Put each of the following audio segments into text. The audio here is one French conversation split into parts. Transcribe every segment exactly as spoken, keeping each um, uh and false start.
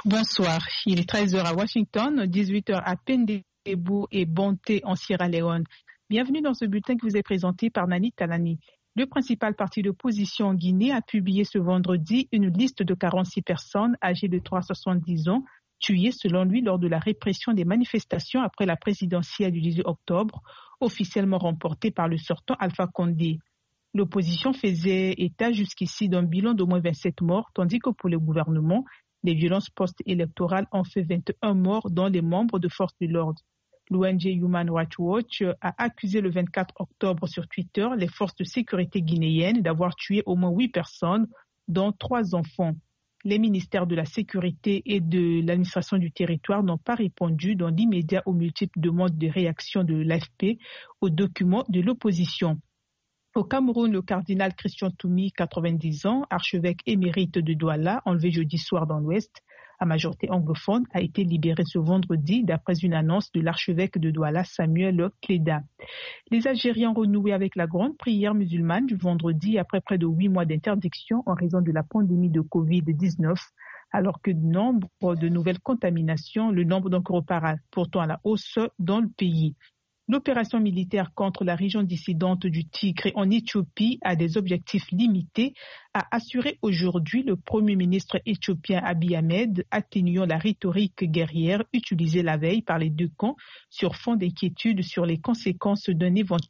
Bonsoir, il est treize heures à Washington, dix-huit heures à Pendebou et Bonté en Sierra Leone. Bienvenue dans ce bulletin qui vous est présenté par Nani Talani. Le principal parti d'opposition en Guinée a publié ce vendredi une liste de quarante-six personnes âgées de trois à soixante-dix ans tuées selon lui lors de la répression des manifestations après la présidentielle du dix-huit octobre, officiellement remportée par le sortant Alpha Condé. L'opposition faisait état jusqu'ici d'un bilan d'au moins vingt-sept morts, tandis que pour le gouvernement, les violences post-électorales ont fait vingt et un morts, dont les membres de forces de l'ordre. L'O N G Human Rights Watch a accusé le vingt-quatre octobre sur Twitter les forces de sécurité guinéennes d'avoir tué au moins huit personnes, dont trois enfants. Les ministères de la Sécurité et de l'administration du territoire n'ont pas répondu dans l'immédiat aux multiples demandes de réaction de l'A F P aux documents de l'opposition. Au Cameroun, le cardinal Christian Toumi, quatre-vingt-dix ans, archevêque émérite de Douala, enlevé jeudi soir dans l'Ouest, à majorité anglophone, a été libéré ce vendredi d'après une annonce de l'archevêque de Douala, Samuel Cléda. Les Algériens ont renoué avec la grande prière musulmane du vendredi après près de huit mois d'interdiction en raison de la pandémie de covid dix-neuf, alors que le nombre de nouvelles contaminations, le nombre donc repart pourtant à la hausse dans le pays. L'opération militaire contre la région dissidente du Tigré en Éthiopie a des objectifs limités, a assuré aujourd'hui le Premier ministre éthiopien Abiy Ahmed, atténuant la rhétorique guerrière utilisée la veille par les deux camps sur fond d'inquiétude sur les conséquences d'un éventuel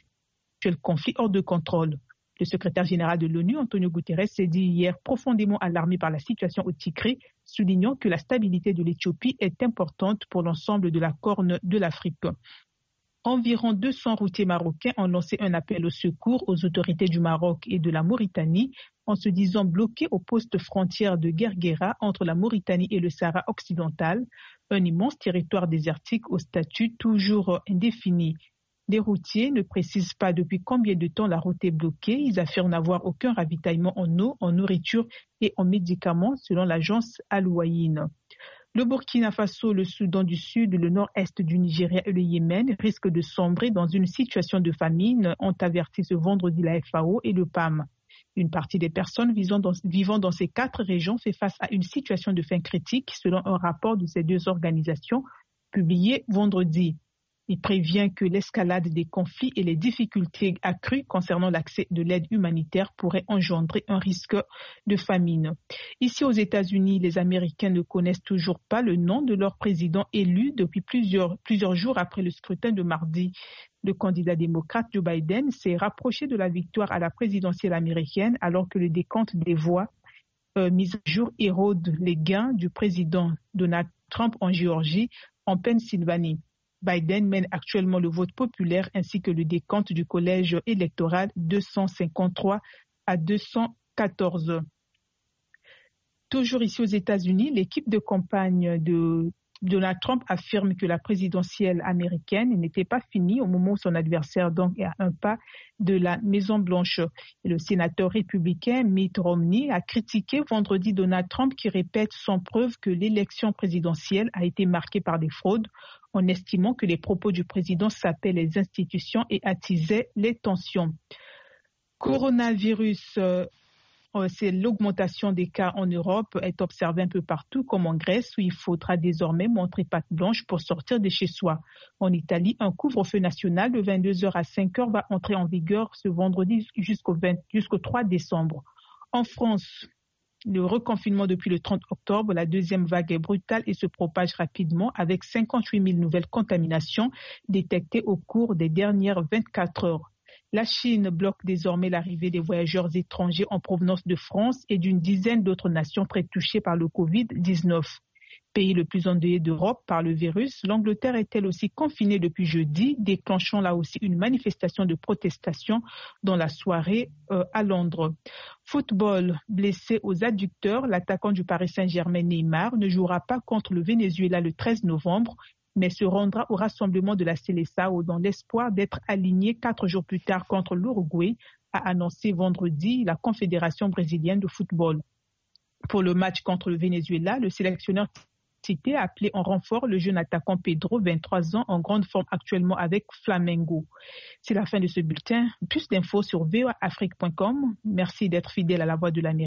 conflit hors de contrôle. Le secrétaire général de l'ONU, Antonio Guterres, s'est dit hier profondément alarmé par la situation au Tigré, soulignant que la stabilité de l'Éthiopie est importante pour l'ensemble de la Corne de l'Afrique. Environ deux cents routiers marocains ont lancé un appel au secours aux autorités du Maroc et de la Mauritanie en se disant bloqués au poste frontière de Guerguera entre la Mauritanie et le Sahara occidental, un immense territoire désertique au statut toujours indéfini. Les routiers ne précisent pas depuis combien de temps la route est bloquée. Ils affirment n'avoir aucun ravitaillement en eau, en nourriture et en médicaments selon l'agence Al-Wahine. Le Burkina Faso, le Soudan du Sud, le nord-est du Nigeria et le Yémen risquent de sombrer dans une situation de famine, ont averti ce vendredi la F A O et le P A M. Une partie des personnes vivant dans, vivant dans ces quatre régions fait face à une situation de faim critique, selon un rapport de ces deux organisations publié vendredi. Il prévient que l'escalade des conflits et les difficultés accrues concernant l'accès de l'aide humanitaire pourraient engendrer un risque de famine. Ici aux États-Unis, les Américains ne connaissent toujours pas le nom de leur président élu depuis plusieurs, plusieurs jours après le scrutin de mardi. Le candidat démocrate Joe Biden s'est rapproché de la victoire à la présidentielle américaine alors que le décompte des voix euh, mises à jour érode les gains du président Donald Trump en Géorgie, en Pennsylvanie. Biden mène actuellement le vote populaire ainsi que le décompte du collège électoral deux cent cinquante-trois à deux cent quatorze. Toujours ici aux États-Unis, l'équipe de campagne de Donald Trump affirme que la présidentielle américaine n'était pas finie au moment où son adversaire donc est à un pas de la Maison-Blanche. Et le sénateur républicain Mitt Romney a critiqué vendredi Donald Trump qui répète sans preuve que l'élection présidentielle a été marquée par des fraudes, en estimant que les propos du président sapaient les institutions et attisaient les tensions. Coronavirus, euh, c'est l'augmentation des cas en Europe est observée un peu partout, comme en Grèce, où il faudra désormais montrer patte blanche pour sortir de chez soi. En Italie, un couvre-feu national de vingt-deux heures à cinq heures va entrer en vigueur ce vendredi jusqu'au, vingt, jusqu'au trois décembre. En France, le reconfinement depuis le trente octobre, la deuxième vague est brutale et se propage rapidement avec cinquante-huit mille nouvelles contaminations détectées au cours des dernières vingt-quatre heures. La Chine bloque désormais l'arrivée des voyageurs étrangers en provenance de France et d'une dizaine d'autres nations très touchées par le covid dix-neuf. Pays le plus endeuillé d'Europe par le virus, l'Angleterre est elle aussi confinée depuis jeudi, déclenchant là aussi une manifestation de protestation dans la soirée euh, à Londres. Football, blessé aux adducteurs, l'attaquant du Paris Saint-Germain Neymar ne jouera pas contre le Venezuela le treize novembre, mais se rendra au rassemblement de la Seleção dans l'espoir d'être aligné quatre jours plus tard contre l'Uruguay, a annoncé vendredi la Confédération brésilienne de football. Pour le match contre le Venezuela, le sélectionneur cité a appelé en renfort le jeune attaquant Pedro, vingt-trois ans, en grande forme actuellement avec Flamengo. C'est la fin de ce bulletin. Plus d'infos sur v o a afrique point com. Merci d'être fidèle à la voix de l'Amérique.